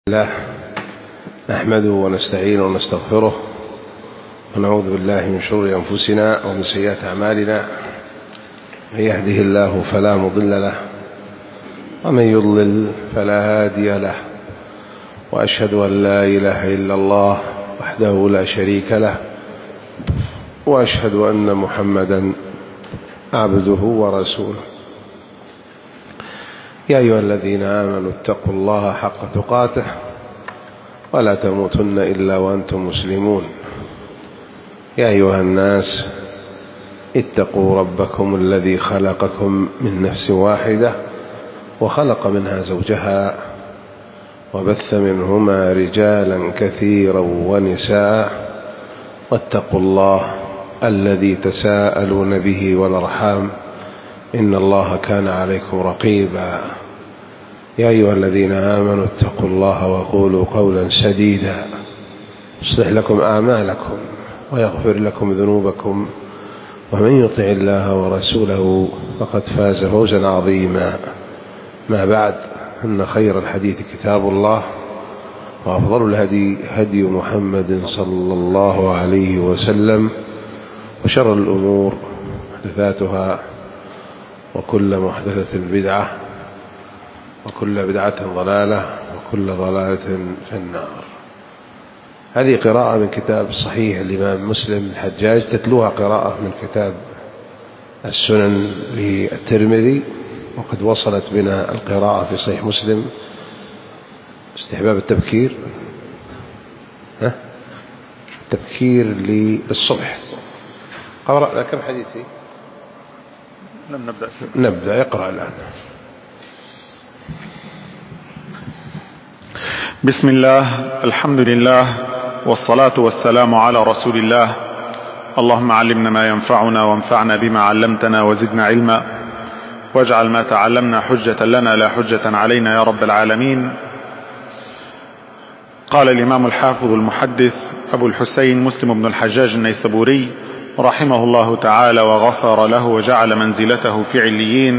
الله نحمده ونستعينه ونستغفره ونعوذ بالله من شرور أنفسنا ومن سيئات أعمالنا. من يهده الله فلا مضل له ومن يضلل فلا هادي له، وأشهد أن لا إله إلا الله وحده لا شريك له، وأشهد أن محمدا عبده ورسوله. يا أيها الذين آمنوا اتقوا الله حق تقاته ولا تموتن إلا وأنتم مسلمون. يا أيها الناس اتقوا ربكم الذي خلقكم من نفس واحدة وخلق منها زوجها وبث منهما رجالا كثيرا ونساء، واتقوا الله الذي تساءلون به والأرحام إن الله كان عليكم رقيبا. يا أيها الذين آمنوا اتقوا الله وقولوا قولا سديدا يصلح لكم أعمالكم ويغفر لكم ذنوبكم، ومن يطع الله ورسوله فقد فاز فوزا عظيما. ما بعد، إن خير الحديث كتاب الله، وأفضل الهدي هدي محمد صلى الله عليه وسلم، وشر الأمور محدثاتها، وكل محدثة بدعة، وكل بدعة ضلالة، وكل ضلالة في النار. هذه قراءة من كتاب صحيح الإمام مسلم الحجاج، تتلوها قراءة من كتاب السنن للترمذي، وقد وصلت بنا القراءة في صحيح مسلم استحباب التبكير تبكير للصبح. قرأنا كم حديث فيه؟ لم نبدأ. يقرأ الآن. بسم الله، الحمد لله، والصلاة والسلام على رسول الله. اللهم علمنا ما ينفعنا وانفعنا بما علمتنا وزدنا علما، واجعل ما تعلمنا حجة لنا لا حجة علينا يا رب العالمين. قال الإمام الحافظ المحدث أبو الحسين مسلم بن الحجاج النيسابوري رحمه الله تعالى وغفر له وجعل منزلته في عليين،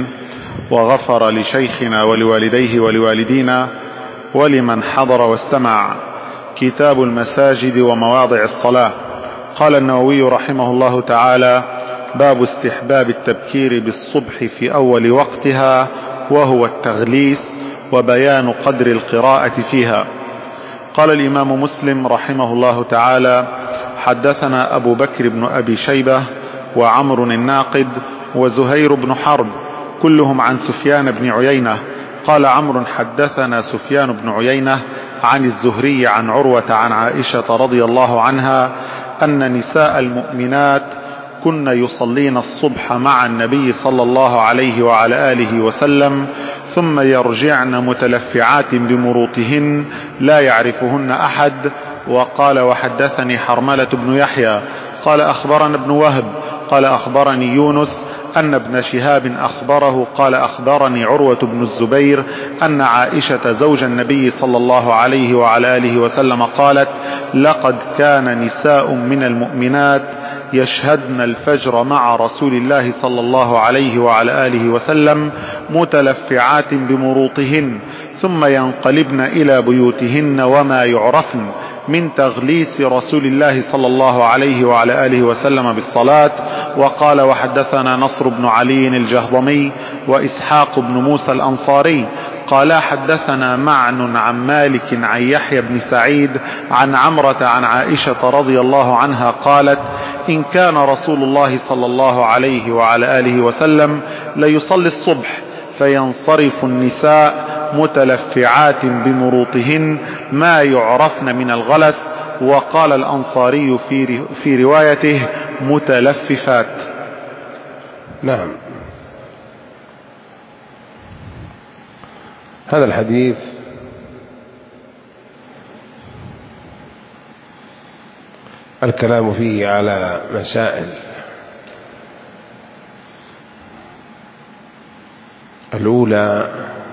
وغفر لشيخنا ولوالديه ولوالدينا ولمن حضر واستمع. كتاب المساجد ومواضع الصلاة. قال النووي رحمه الله تعالى: باب استحباب التبكير بالصبح في أول وقتها، وهو التغليس وبيان قدر القراءة فيها. قال الإمام مسلم رحمه الله تعالى: حدثنا أبو بكر بن أبي شيبة وعمر الناقد وزهير بن حرب كلهم عن سفيان بن عيينة. قال عمرو: حدثنا سفيان بن عيينة عن الزهري عن عروة عن عائشة رضي الله عنها أن نساء المؤمنات كن يصلين الصبح مع النبي صلى الله عليه وعلى آله وسلم، ثم يرجعن متلفعات بمروطهن لا يعرفهن أحد. وقال: وحدثني حرملة بن يحيى قال أخبرنا ابن وهب قال أخبرني يونس أن ابن شهاب أخبره قال أخبرني عروة بن الزبير أن عائشة زوج النبي صلى الله عليه وعلى آله وسلم قالت: لقد كان نساء من المؤمنات يشهدن الفجر مع رسول الله صلى الله عليه وعلى آله وسلم متلفعات بمروطهن، ثم ينقلبن إلى بيوتهن وما يعرفن من تغليس رسول الله صلى الله عليه وعلى آله وسلم بالصلاة. وقال: وحدثنا نصر بن علي الجهضمي وإسحاق بن موسى الأنصاري قال: حدثنا معن عن مالك عن يحيى بن سعيد عن عمرة عن عائشة رضي الله عنها قالت: إن كان رسول الله صلى الله عليه وعلى آله وسلم ليصلي الصبح فينصرف النساء متلفعات بمروطهن ما يعرفن من الغلس. وقال الأنصاري في روايته متلففات. نعم. هذا الحديث الكلام فيه على مسائل. الأولى: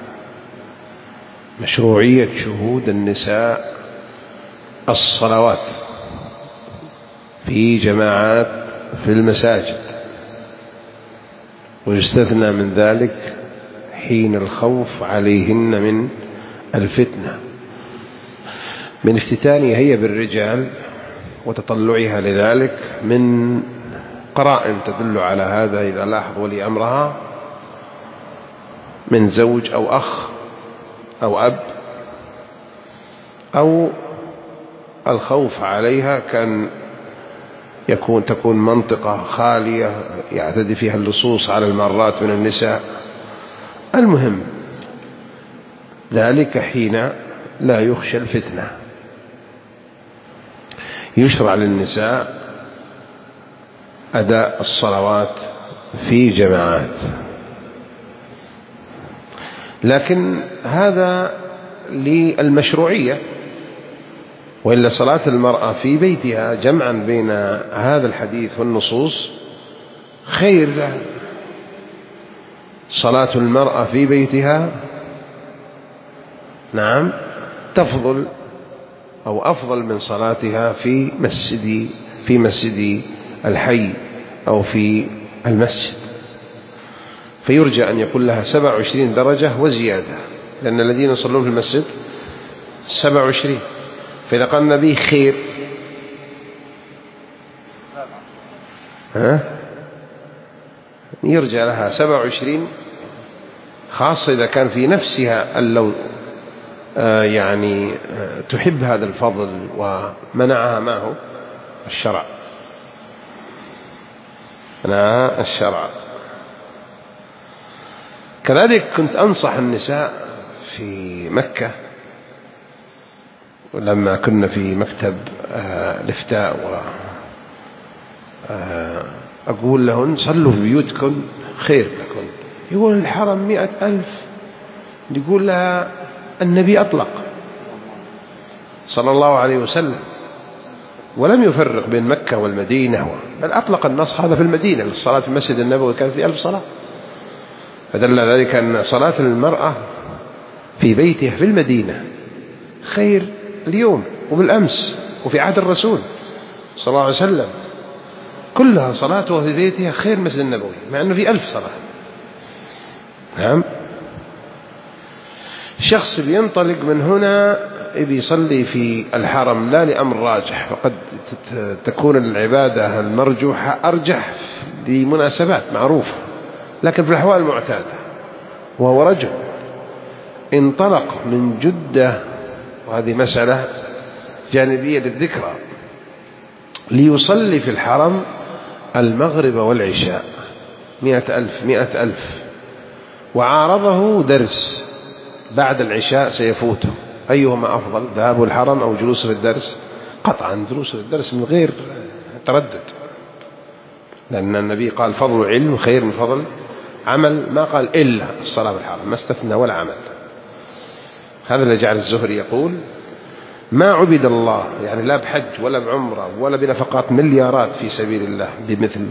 مشروعية شهود النساء الصلوات في جماعات في المساجد، ويستثنى من ذلك حين الخوف عليهن من الفتنة. من افتتانها هي بالرجال وتطلعها لذلك، من قرائن تدل على هذا إذا لاحظ ولي أمرها من زوج أو أخ أو أب، أو الخوف عليها كان تكون منطقة خالية يعتدي فيها اللصوص على المارات من النساء. المهم ذلك حين لا يخشى الفتنة. يشرع للنساء أداء الصلوات في جماعات، لكن هذا للمشروعية، وإلا صلاة المرأة في بيتها جمعا بين هذا الحديث والنصوص خير لها. صلاة المرأة في بيتها نعم تفضل أو أفضل من صلاتها في مسجد الحي أو في المسجد، فيرجى أن يكون لها 27 درجة وزيادة، لأن الذين يصلون في المسجد 27، فإذا قال النبي خير يرجى لها 27، خاصة إذا كان في نفسها لو يعني تحب هذا الفضل ومنعها معه الشرع. منعها الشرع. كذلك كنت أنصح النساء في مكة لما كنا في مكتب الإفتاء، أقول لهن صلوا في بيوتكن خير لكن. يقول الحرم 100,000، يقول لها النبي أطلق صلى الله عليه وسلم ولم يفرق بين مكة والمدينة، بل أطلق النص هذا في المدينة للصلاة في المسجد النبوي كان في 1000 صلاة، فدل ذلك أن صلاة المرأة في بيتها في المدينة خير اليوم وبالأمس وفي عهد الرسول صلى الله عليه وسلم، كلها صلاتها في بيتها خير مسجد النبوي مع أنه في 1000 صلاة. نعم. الشخص اللي ينطلق من هنا بيصلي في الحرم لا لأمر راجح، فقد تكون العبادة المرجوحة أرجح لمناسبات معروفة، لكن في الأحوال المعتادة، وهو رجل انطلق من جدة، وهذه مسألة جانبية للذكرى، ليصلي في الحرم المغرب والعشاء 100,000، وعارضه درس بعد العشاء سيفوته، أيهما أفضل، ذهاب الحرم أو جلوس في الدرس؟ قطعا جلوس في الدرس من غير تردد، لأن النبي قال فضل علم خير من فضل عمل، ما قال إلا الصلاة في الحرم، ما استثنى ولا عمل. هذا اللي جعل الزهري يقول ما عبد الله يعني لا بحج ولا بعمرة ولا بنفقات مليارات في سبيل الله بمثل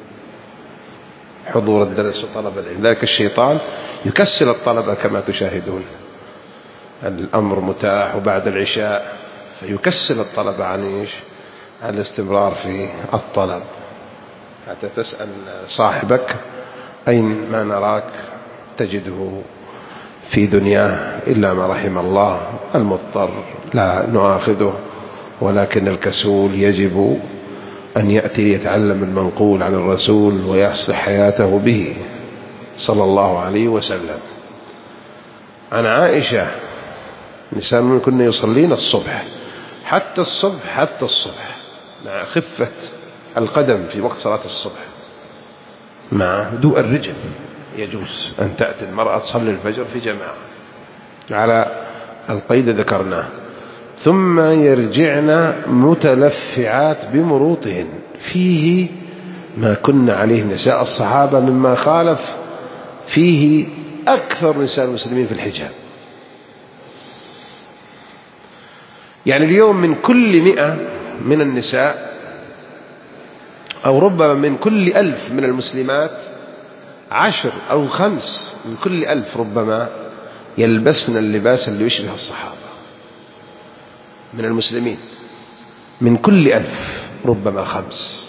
حضور الدرس وطلب العلم. ذلك الشيطان يكسل الطلبة كما تشاهدون، الأمر متاح وبعد العشاء فيكسل الطلبة عن الاستمرار في الطلب، حتى تسأل صاحبك أين ما نراك تجده في دنياه إلا ما رحم الله، المضطر لا نؤاخذه، ولكن الكسول يجب أن يأتي ليتعلم المنقول عن الرسول ويصلح حياته به صلى الله عليه وسلم. عن عائشة نساء من كنا يصلين الصبح حتى الصبح مع خفة القدم في وقت صلاة الصبح مع هدوء الرجل، يجوز أن تأتي المرأة تصلي الفجر في جماعة على القيد ذكرناه، ثم يرجعن متلفعات بمروطهن، فيه ما كنا عليه نساء الصحابة مما خالف فيه أكثر نساء المسلمين في الحجاب. يعني اليوم من كل 100 من النساء أو ربما من كل 1000 من المسلمات 10 أو 5 من كل 1000 ربما يلبسن اللباس اللي يشبه الصحابة من المسلمين، من كل 1000 ربما 5،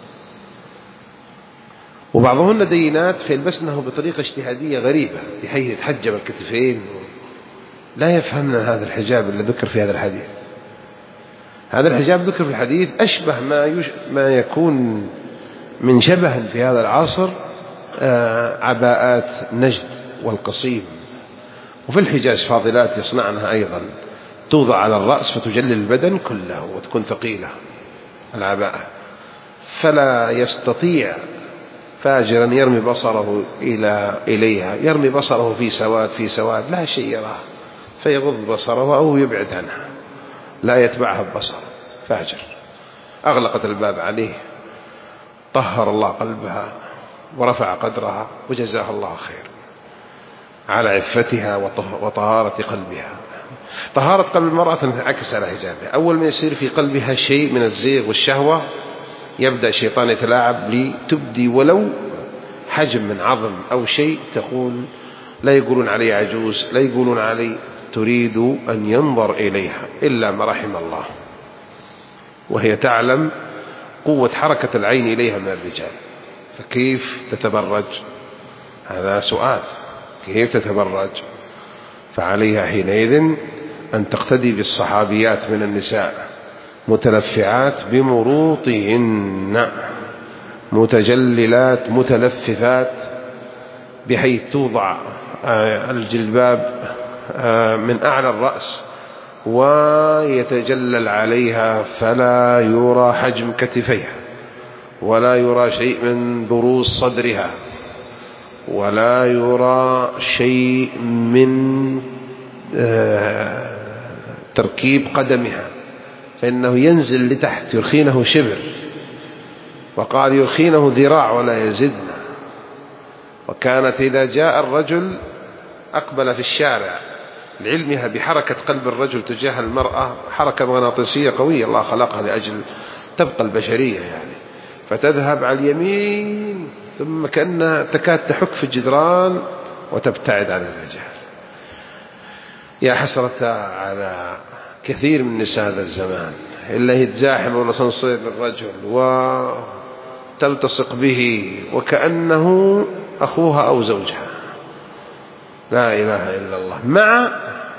وبعضهن دينات فيلبسنه بطريقة اجتهادية غريبة بحيث يتحجب الكتفين، لا يفهمنا هذا الحجاب اللي ذكر في هذا الحديث. هذا الحجاب ذكر في الحديث أشبه ما يكون من شبه في هذا العصر عباءات نجد والقصيم. وفي الحجاز فاضلات يصنعنها أيضا، توضع على الرأس فتجلل البدن كله وتكون ثقيلة العباءة، فلا يستطيع فاجرا يرمي بصره إليها، يرمي بصره في سواد لا شيء يراه فيغض بصره أو يبعد عنها، لا يتبعها ببصر. فاجر أغلقت الباب عليه، طهر الله قلبها ورفع قدرها وجزاها الله خير على عفتها وطهارة قلبها. طهارة قلب المرأة تنعكس على حجابها. أول ما يصير في قلبها شيء من الزيغ والشهوة يبدأ الشيطان يتلاعب لتبدي ولو حجم من عظم أو شيء، تقول لا يقولون علي عجوز، لا يقولون علي، تريد أن ينظر إليها إلا ما رحم الله، وهي تعلم قوة حركة العين إليها من الرجال. فكيف تتبرج؟ هذا سؤال، كيف تتبرج؟ فعليها حينئذ أن تقتدي بالصحابيات من النساء، متلفعات بمروطهن، متجللات متلففات، بحيث توضع الجلباب من أعلى الرأس ويتجلل عليها فلا يرى حجم كتفيها، ولا يرى شيء من بروز صدرها، ولا يرى شيء من تركيب قدمها، فإنه ينزل لتحت يرخينه شبر، وقال يرخينه ذراع ولا يزدن. وكانت إذا جاء الرجل أقبل في الشارع لعلمها بحركة قلب الرجل تجاه المرأة، حركة مغناطيسية قوية الله خلقها لأجل تبقى البشرية يعني، فتذهب على اليمين ثم كأنها تكاد تحك في الجدران وتبتعد عن الرجال. يا حسرة على كثير من نساء هذا الزمان، إلا يتزاحم والأسانسير بالرجل وتلتصق به وكأنه أخوها أو زوجها، لا إله إلا الله، مع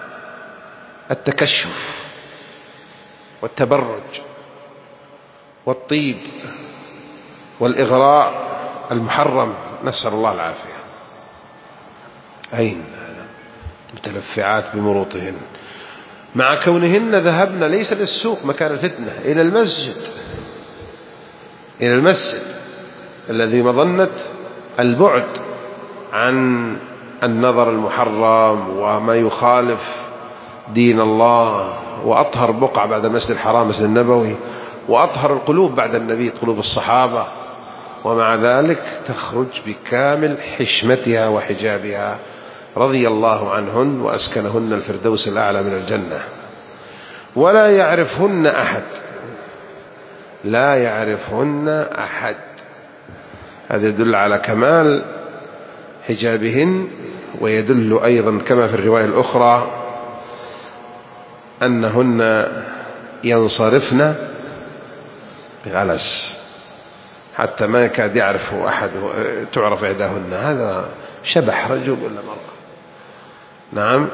التكشف والتبرج والطيب والإغراء المحرم، نسأل الله العافية. أين متلفعات بمروطهن، مع كونهن ذهبن ليس للسوق مكان الفتنة، إلى المسجد، إلى المسجد الذي مظنة البعد عن النظر المحرم وما يخالف دين الله، وأطهر بقعة بعد المسجد الحرام مسجد النبوي، وأطهر القلوب بعد النبي قلوب الصحابة، ومع ذلك تخرج بكامل حشمتها وحجابها رضي الله عنهن وأسكنهن الفردوس الأعلى من الجنة، ولا يعرفهن أحد، لا يعرفهن أحد. هذا يدل على كمال حجابهن، ويدل أيضا كما في الرواية الأخرى أنهن ينصرفن بغلس حتى ما يكاد يعرف أحد تعرف إحداهن هذا شبح رجل ولا مرأة، نعم،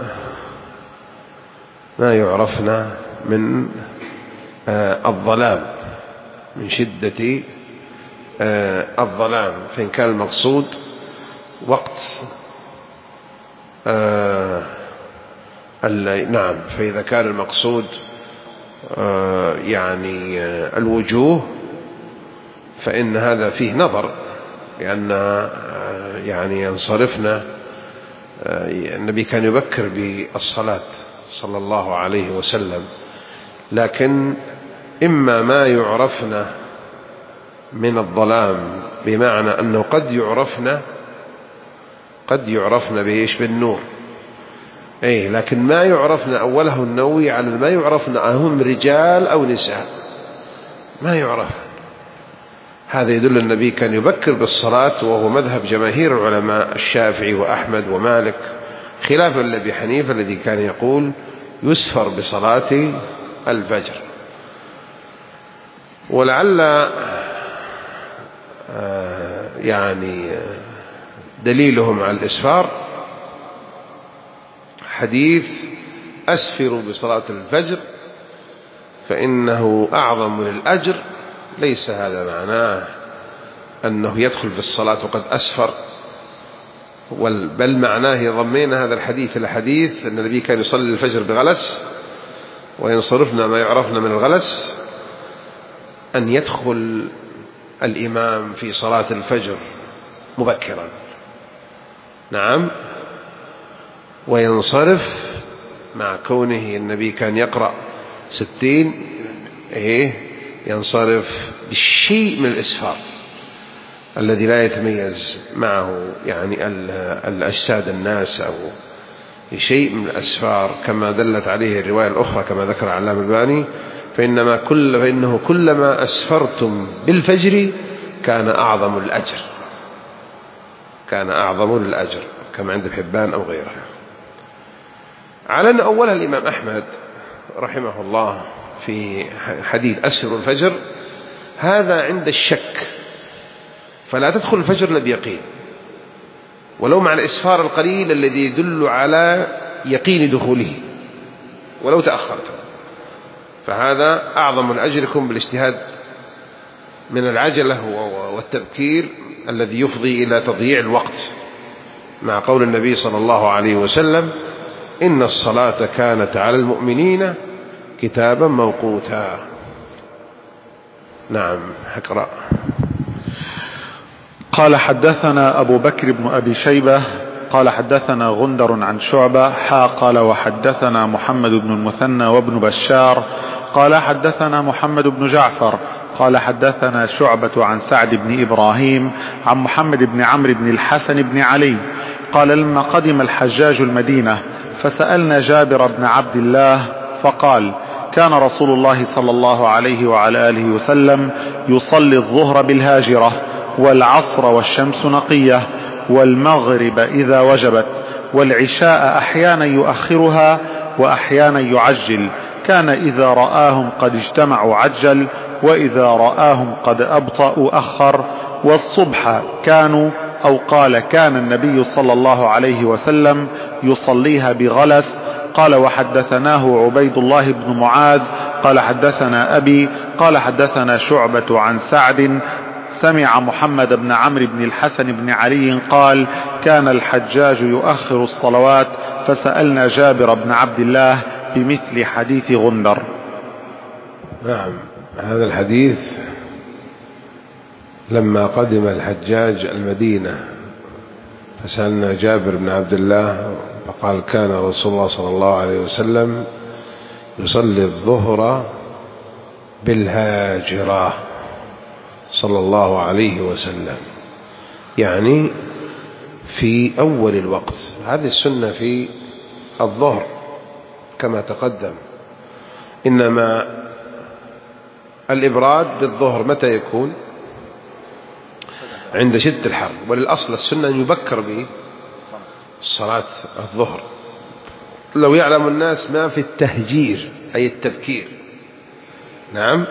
ما يعرفن من الظلام، من شدة الظلام. فإن كان المقصود وقت نعم، فإذا كان المقصود يعني الوجوه فإن هذا فيه نظر، لأن يعني ينصرفنا. النبي كان يبكر بالصلاة صلى الله عليه وسلم، لكن إما ما يعرفنا من الظلام بمعنى أنه قد يعرفنا بإيش؟ بالنور، لكن ما يعرفنا أوله النووي على ما يعرفنا أهم رجال أو نساء، ما يعرف. هذا يدل النبي كان يبكر بالصلاة، وهو مذهب جماهير العلماء الشافعي وأحمد ومالك، خلافا لأبي حنيفة الذي كان يقول يسفر بصلاة الفجر. ولعل يعني دليلهم على الإسفار حديث أسفروا بصلاة الفجر فإنه أعظم للأجر، ليس هذا معناه أنه يدخل في الصلاة وقد أسفر، بل معناه ضمينا هذا الحديث الحديث أن النبي كان يصلي الفجر بغلس، وإن صرفنا ما يعرفنا من الغلس أن يدخل الإمام في صلاة الفجر مبكرا، نعم، وينصرف مع كونه النبي كان يقرأ 60 ينصرف بالشيء من الإسفار الذي لا يتميز معه يعني الأجساد الناس أو شيء من الأسفار كما دلت عليه الرواية الأخرى كما ذكر علامة الباني، فإنه كلما أسفرتم بالفجر كان أعظم الأجر، كان أعظم الأجر كما عند الحبان أو غيره. على أن أولها الإمام أحمد رحمه الله في حديث أسفر الفجر، هذا عند الشك، فلا تدخل الفجر إلا بيقين، ولو مع الإسفار القليل الذي يدل على يقين دخوله ولو تأخرته، فهذا أعظم الأجر يكون بالاجتهاد من العجلة والتبكير الذي يفضي إلى تضييع الوقت، مع قول النبي صلى الله عليه وسلم: إن الصلاة كانت على المؤمنين كتابا موقوتا. نعم، اقرأ. قال: حدثنا أبو بكر بن أبي شيبة قال حدثنا غندر عن شعبة قال وحدثنا محمد بن المثنى وابن بشار قال حدثنا محمد بن جعفر قال حدثنا شعبة عن سعد بن إبراهيم عن محمد بن عمرو بن الحسن بن علي قال: لما قدم الحجاج المدينة فسألنا جابر بن عبد الله فقال: كان رسول الله صلى الله عليه وعلى آله وسلم يصلي الظهر بالهاجرة، والعصر والشمس نقية، والمغرب إذا وجبت، والعشاء أحيانا يؤخرها وأحيانا يعجل، كان إذا رآهم قد اجتمعوا عجل، وإذا رآهم قد أبطأوا أخر، والصبح كانوا أو قال كان النبي صلى الله عليه وسلم يصليها بغلس. قال: وحدثناه عبيد الله بن معاذ قال حدثنا أبي قال حدثنا شعبة عن سعد سمع محمد بن عمرو بن الحسن بن علي قال: كان الحجاج يؤخر الصلوات، فسألنا جابر بن عبد الله بمثل حديث غندر. نعم، هذا الحديث لما قدم الحجاج المدينة فسألنا جابر بن عبد الله فقال: كان رسول الله صلى الله عليه وسلم يصلي الظهر بالهاجرة صلى الله عليه وسلم، يعني في أول الوقت. هذه السنة في الظهر كما تقدم، إنما الإبراد بالظهر متى يكون؟ عند شدة الحر، وللأصل السنة أن يبكر بصلاة الظهر. لو يعلم الناس ما في التهجير أي التبكير، نعم،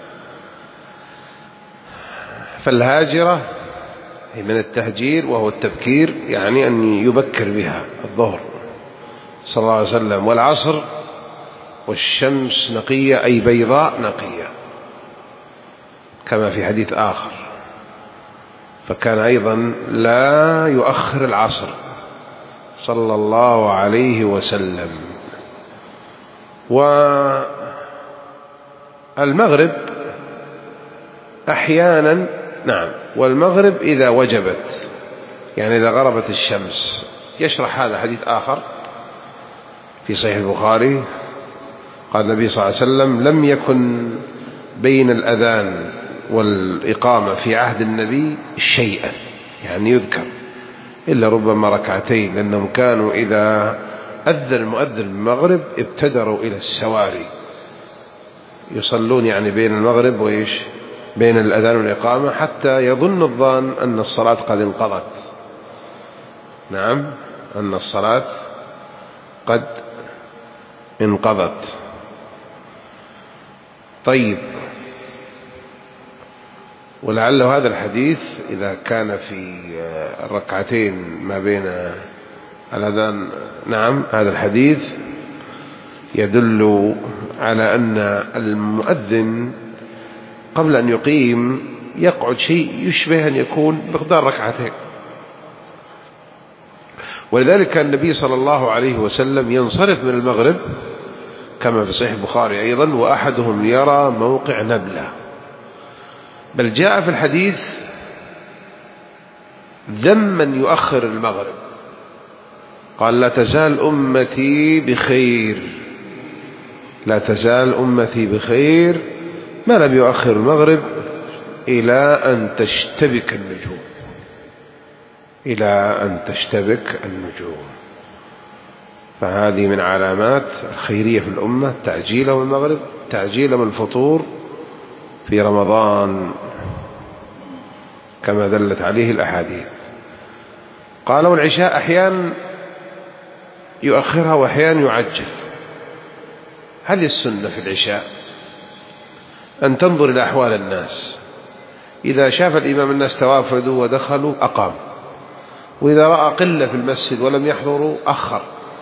فالهاجرة هي من التهجير وهو التبكير، يعني أن يبكر بها الظهر صلى الله عليه وسلم. والعصر والشمس نقية أي بيضاء نقية كما في حديث آخر، فكان أيضا لا يؤخر العصر صلى الله عليه وسلم. والمغرب أحيانا، نعم، والمغرب إذا وجبت، يعني إذا غربت الشمس. يشرح هذا حديث آخر في صحيح البخاري قال النبي صلى الله عليه وسلم: لم يكن بين الأذان والإقامة في عهد النبي شيئا، يعني يذكر، إلا ربما ركعتين، لأنهم كانوا إذا أذن المؤذن المغرب ابتدروا إلى السواري يصلون، يعني بين المغرب وإيش بين الأذان والإقامة، حتى يظن الظان أن الصلاة قد انقضت. نعم، أن الصلاة قد انقضت. طيب، ولعل هذا الحديث إذا كان في الركعتين ما بين الأذان، نعم، هذا الحديث يدل على أن المؤذن قبل أن يقيم يقعد شيء يشبه أن يكون مقدار ركعتين. ولذلك كان النبي صلى الله عليه وسلم ينصرف من المغرب كما في صحيح البخاري أيضا وأحدهم يرى موقع نبلة، بل جاء في الحديث ذم من يؤخر المغرب، قال لا تزال أمتي بخير، لا تزال أمتي بخير ما لم يؤخر المغرب إلى أن تشتبك النجوم، إلى أن تشتبك النجوم. فهذه من علامات الخيرية في الأمة تعجيلهم المغرب، تعجيلهم الفطور في رمضان كما دلت عليه الأحاديث. قالوا العشاء أحيانا يؤخرها وأحيانا يعجل. هذه السنة في العشاء أن تنظر إلى أحوال الناس، إذا شاف الإمام الناس توافدوا ودخلوا أقام، وإذا رأى قلة في المسجد ولم يحضروا أخر.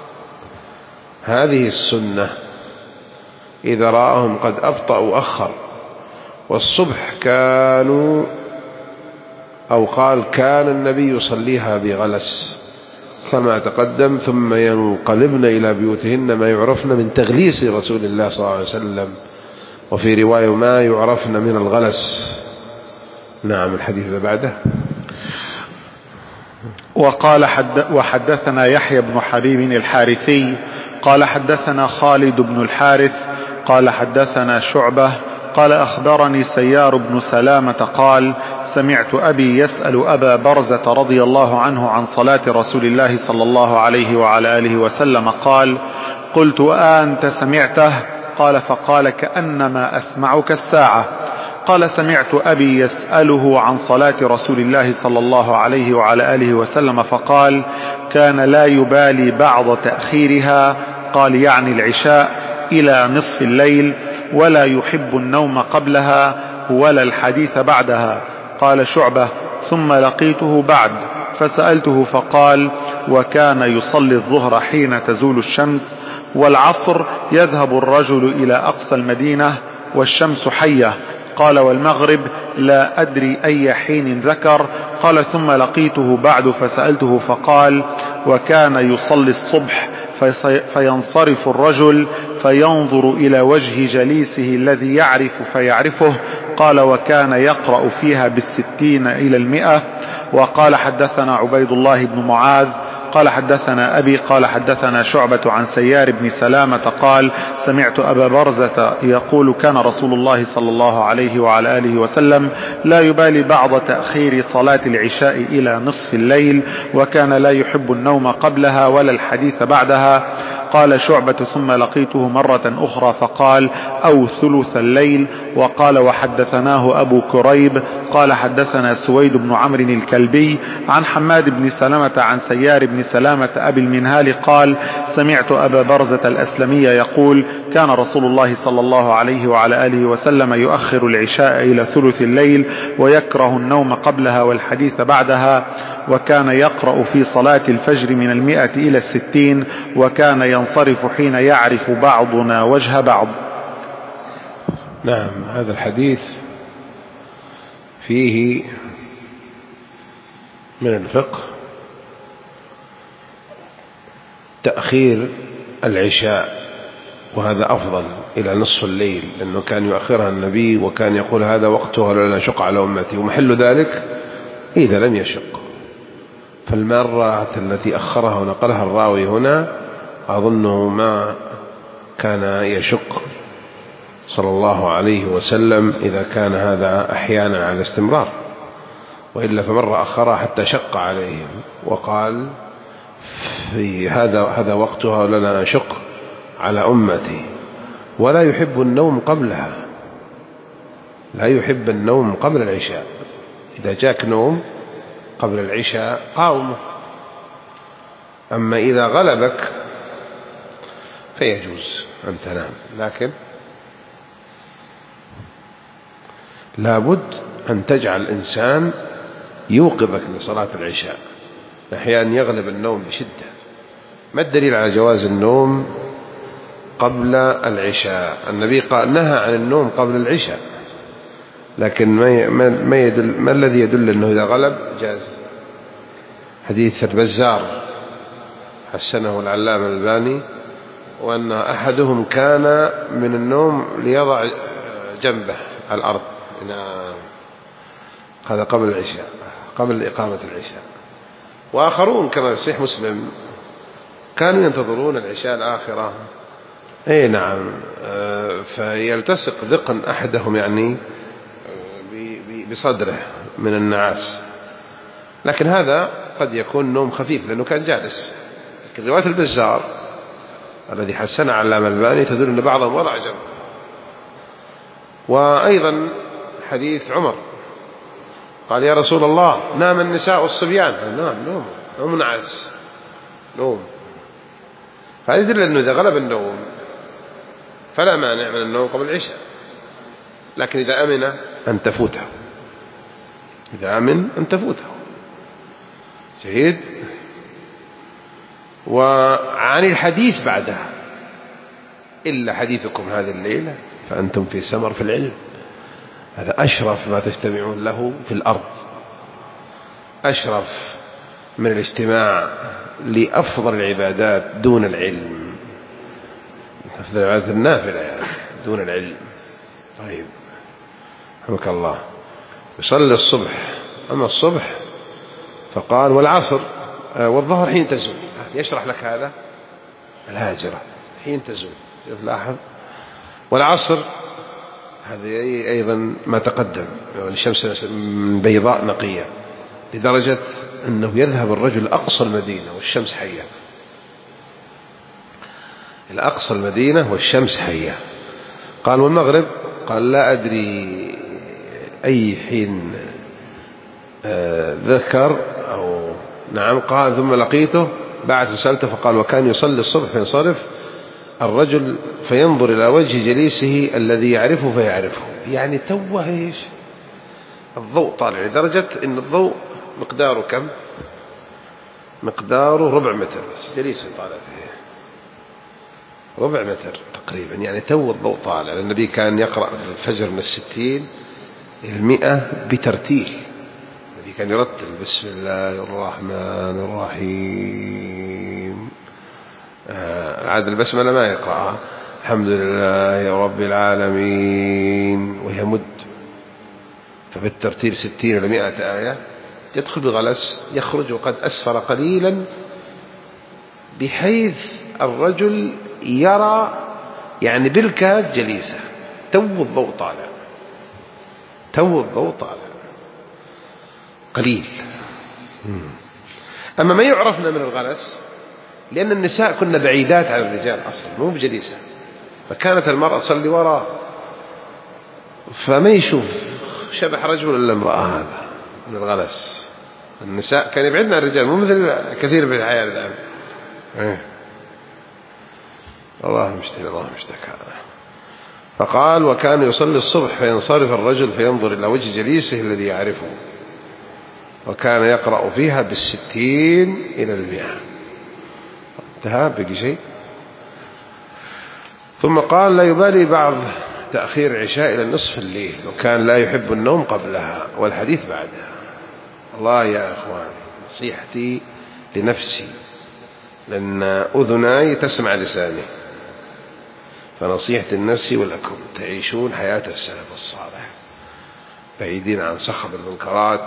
هذه السنة. إذا رآهم قد أبطأوا أخر. والصبح كانوا أو قال كان النبي يصليها بغلس كما تقدم، ثم ينقلبن إلى بيوتهن ما يعرفن من تغليس رسول الله صلى الله عليه وسلم، وفي رواية ما يعرفن من الغلس. نعم. الحديث بعده. وقال وحدثنا يحيى بن حبيب الحارثي قال حدثنا خالد بن الحارث قال حدثنا شعبة قال أخبرني سيار بن سلامة قال سمعت أبي يسأل أبا برزة رضي الله عنه عن صلاة رسول الله صلى الله عليه وعلى آله وسلم قال قلت أنت سمعته؟ قال فقال كأنما أسمعك الساعة. قال سمعت أبي يسأله عن صلاة رسول الله صلى الله عليه وعلى آله وسلم فقال كان لا يبالي بعض تأخيرها، قال يعني العشاء، إلى نصف الليل، ولا يحب النوم قبلها ولا الحديث بعدها. قال شعبة ثم لقيته بعد فسألته فقال وكان يصلي الظهر حين تزول الشمس، والعصر يذهب الرجل إلى أقصى المدينة والشمس حية. قال والمغرب لا أدري أي حين ذكر. قال ثم لقيته بعد فسألته فقال وكان يصلي الصبح فينصرف الرجل فينظر إلى وجه جليسه الذي يعرف فيعرفه. قال وكان يقرأ فيها 60 إلى 100. وقال حدثنا عبيد الله بن معاذ قال حدثنا أبي قال حدثنا شعبة عن سيار بن سلامة قال سمعت أبا برزة يقول كان رسول الله صلى الله عليه وعلى آله وسلم لا يبالي بعض تأخير صلاة العشاء إلى نصف الليل، وكان لا يحب النوم قبلها ولا الحديث بعدها. قال شعبة ثم لقيته مرة أخرى فقال أو ثلث الليل. وقال وحدثناه أبو كريب قال حدثنا سويد بن عمرو الكلبي عن حماد بن سلمة عن سيار بن سلامة أبي المنهال قال سمعت أبا برزة الأسلمي يقول كان رسول الله صلى الله عليه وعلى آله وسلم يؤخر العشاء إلى ثلث الليل ويكره النوم قبلها والحديث بعدها، وكان يقرأ في صلاة الفجر من 100 إلى 60، وكان ينصرف حين يعرف بعضنا وجه بعض. نعم. هذا الحديث فيه من الفقه تأخير العشاء، وهذا أفضل إلى نصف الليل، لأنه كان يؤخرها النبي وكان يقول هذا وقتها لا شق على أمتي، ومحل ذلك إذا لم يشق. فالمرة التي أخرها ونقلها الراوي هنا أظنه ما كان يشق صلى الله عليه وسلم إذا كان هذا أحيانا على استمرار، وإلا فمرة أخرها حتى شق عليهم وقال في هذا وقتها ولا نشق على أمتي. ولا يحب النوم قبلها، لا يحب النوم قبل العشاء. إذا جاك نوم قبل العشاء قاومه، أما إذا غلبك فيجوز أن تنام، لكن لابد أن تجعل الإنسان يوقظك لصلاة العشاء. أحيانا يغلب النوم بشدة. ما الدليل على جواز النوم قبل العشاء. النبي نهى عن النوم قبل العشاء، لكن ما الذي يدل أنه إذا غلب جاز؟ حديث البزار حسنه العلامة الألباني، وأن أحدهم كان من النوم ليضع جنبه على الأرض، هذا قبل العشاء، قبل إقامة العشاء. وآخرون كما في صحيح مسلم كانوا ينتظرون العشاء الآخرة، أي نعم، فيلتصق ذقن أحدهم يعني بصدره من النعاس، لكن هذا قد يكون نوم خفيف لأنه كان جالس. لكن رواية البزار الذي حسنها علامة الألباني تدل أن بعضهم وضع جنب. وأيضا حديث عمر قال يا رسول الله نام النساء والصبيان، نوم نعاس، نوم. فهذا يدل أنه إذا غلب النوم فلا مانع من النوم قبل العشاء، لكن إذا أمن أن تفوته، إذا أمن أن تفوته. جيد. وعن الحديث بعدها إلا حديثكم هذه الليلة فأنتم في سمر في العلم، هذا أشرف ما تجتمعون له في الأرض، أشرف من الاجتماع لأفضل العبادات دون العلم، أفضل العبادات النافلة يعني دون العلم. طيب رحمك الله. يصلي الصبح، أما الصبح فقال والعصر والظهر حين تزول. يشرح لك هذا الهاجرة حين تزول، لاحظ. والعصر هذه أيضا ما تقدم، الشمس بيضاء نقية لدرجة أنه يذهب الرجل أقصى المدينة والشمس حية، إلى أقصى المدينة والشمس حية. قال والمغرب قال لا أدري أي حين ذكر أو نعم. قال ثم لقيته بعد فسألته فقال وكان يصلي الصبح فينصرف الرجل فينظر إلى وجه جليسه الذي يعرفه فيعرفه، يعني توه إيش الضوء طالع لدرجة إن الضوء مقداره كم؟ مقداره ربع متر، بس جليسه طالع فيه ربع متر تقريبا، يعني تو الضوء طالع. النبي كان يقرأ في الفجر من 60 إلى 100 بترتيل. النبي كان يرتل بسم الله الرحمن الرحيم، عاد البسملة ما يقرأها، الحمد لله رب العالمين، ويمد. فبالترتيل 60 إلى 100 آية، يدخل بغلس يخرج وقد أسفر قليلا، بحيث الرجل يرى يعني بالكاد جليسة، تو الضوء طالع، تو الضوء طالع قليل. أما ما يعرفنا من الغلس لأن النساء كنا بعيدات عن الرجال أصلا، مو بجليسة، فكانت المرأة تصلي وراء، فما يشوف شبح رجل إلا امرأة، هذا من الغلس. النساء كان يبعدنا عن الرجال، مو مثل كثير من الحياة الآن. الله المشتكى، الله المشتكى. فقال وكان يصلي الصبح فينصرف الرجل فينظر إلى وجه جليسه الذي يعرفه، وكان يقرأ فيها 60 إلى 100. انتهى، بقي شيء. ثم قال لا يبالي بعض تأخير العشاء إلى نصف الليل، وكان لا يحب النوم قبلها والحديث بعدها. الله يا أخوان، نصيحتي لنفسي، لأن أذناي تسمع لساني، فنصيحتي لنفسي ولكم تعيشون حياة السلف الصالح، بعيدين عن صخب المنكرات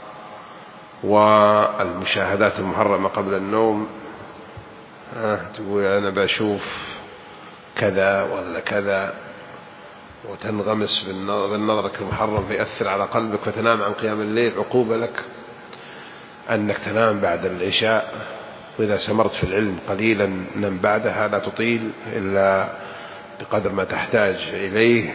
والمشاهدات المحرمة قبل النوم. تقول أنا بشوف كذا ولا كذا، وتنغمس بالنظرك المحرم فيأثر على قلبك فتنام عن قيام الليل. عقوبة لك أنك تنام بعد العشاء، وإذا سمرت في العلم قليلا نم بعدها، لا تطيل إلا بقدر ما تحتاج إليه،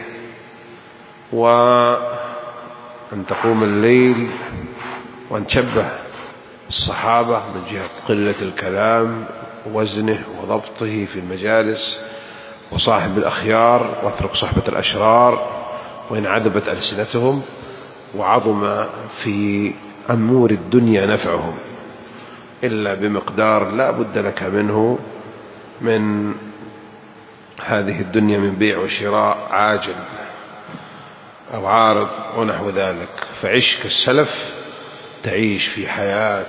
وأن تقوم الليل وأن تشبه الصحابة من جهة قلة الكلام ووزنه وضبطه في المجالس، وصاحب الأخيار واترك صحبة الأشرار وإن عذبت ألسنتهم، وعظم في أمور الدنيا نفعهم إلا بمقدار لا بد لك منه من هذه الدنيا من بيع وشراء عاجل أو عارض ونحو ذلك، فعش كالسلف تعيش في حياة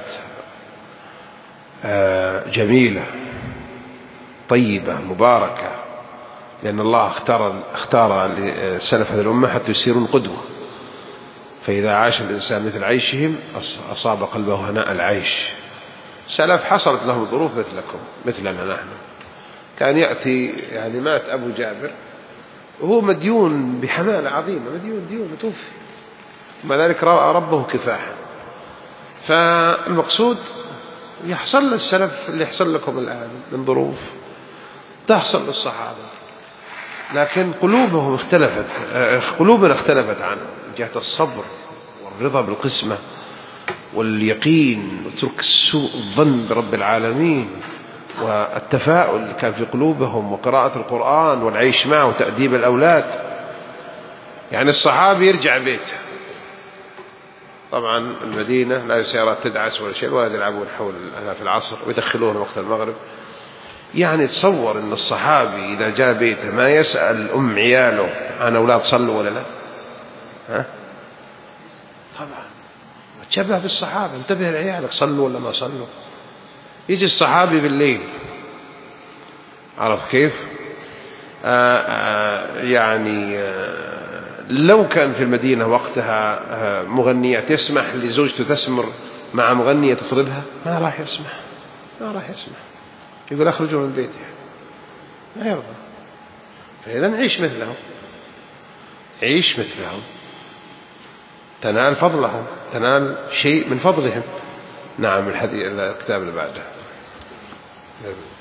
جميلة طيبة مباركة، لأن الله اختار لسلف هذه الأمة حتى يصيرون قدوة. فإذا عاش الإنسان مثل عيشهم أصاب قلبه هناء العيش. سلف حصلت لهم ظروف مثلكم مثلنا نحن. كان يأتي يعني مات أبو جابر وهو مديون بحمالة عظيمة، مديون متوفي، ومع ذلك ربه كفاحا. فالمقصود يحصل للسلف اللي يحصل لكم الآن من ظروف تحصل للصحابة، لكن قلوبنا اختلفت عنهم من جهة الصبر والرضا بالقسمة واليقين وترك السوء الظن برب العالمين والتفاؤل اللي كان في قلوبهم وقراءة القرآن والعيش معه وتأديب الأولاد. يعني الصحابي يرجع بيته، طبعا المدينة لا سيارات تدعس ولا شيء، ولا يلعبون حول في العصر ويدخلون وقت المغرب. يعني تصور أن الصحابي إذا جاء بيته ما يسأل عياله عن أولاد صلوا ولا لا؟ ها؟ طبعا تشبه بالصحابة، انتبه لعيالك صلوا ولا ما صلوا. يجي الصحابي بالليل، عرف كيف؟ لو كان في المدينة وقتها مغنيات يسمح لزوجته تسمر مع مغنية تطربها، ما راح يسمح. يقول أخرجوا من بيتي، ما يرضى. فإذا عيش مثلهم تنال فضلهم، تنال شيء من فضلهم. نعم. الكتاب اللي بعده.